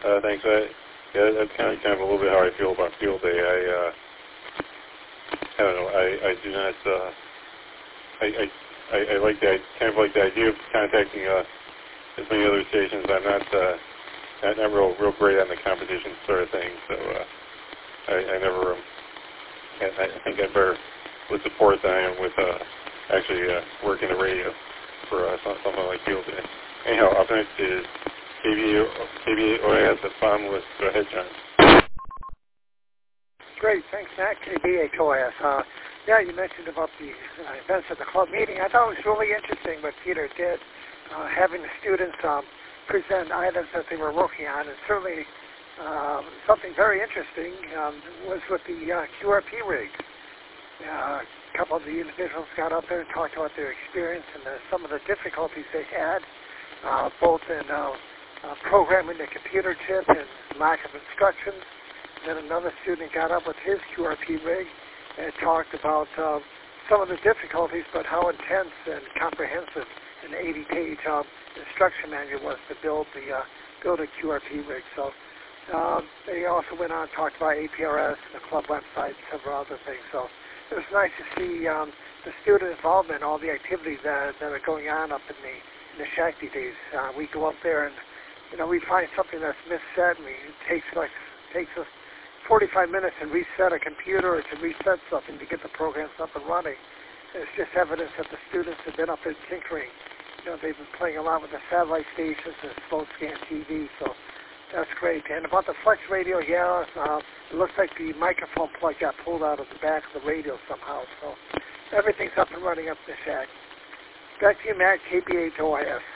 Thanks. Yeah, that's kind of a little bit how I feel about Field Day. I don't know. I do not. I like the kind of like the idea of contacting as many other stations. I'm not real great on the competition sort of thing. So I never. I think I better with support than I am with actually working the radio for something like Field Day. Anyhow, up next is KBOIS at Farmless. Go ahead, John. Great, thanks, Matt. KBHOIS. Yeah, you mentioned about the events at the club meeting. I thought it was really interesting what Peter did, having the students present items that they were working on, and certainly something very interesting was with the QRP rig. A couple of the individuals got up there and talked about their experience and some of the difficulties they had, both in programming the computer chip and lack of instructions. Then another student got up with his QRP rig and talked about some of the difficulties, but how intense and comprehensive an 80-page instruction manual was to build a QRP rig. So they also went on and talked about APRS, the club website, and several other things. So it was nice to see the student involvement, all the activities that are going on up in the Shakti days. We go up there and we find something that's misset, and it takes us 45 minutes to reset a computer or to reset something to get the programs up and running. And it's just evidence that the students have been up there tinkering. They've been playing a lot with the satellite stations and slow scan TV, so that's great. And about the Flex radio, yeah, it looks like the microphone plug got pulled out of the back of the radio somehow, so everything's up and running up in the shack. Back to you, Matt, KBHOIS.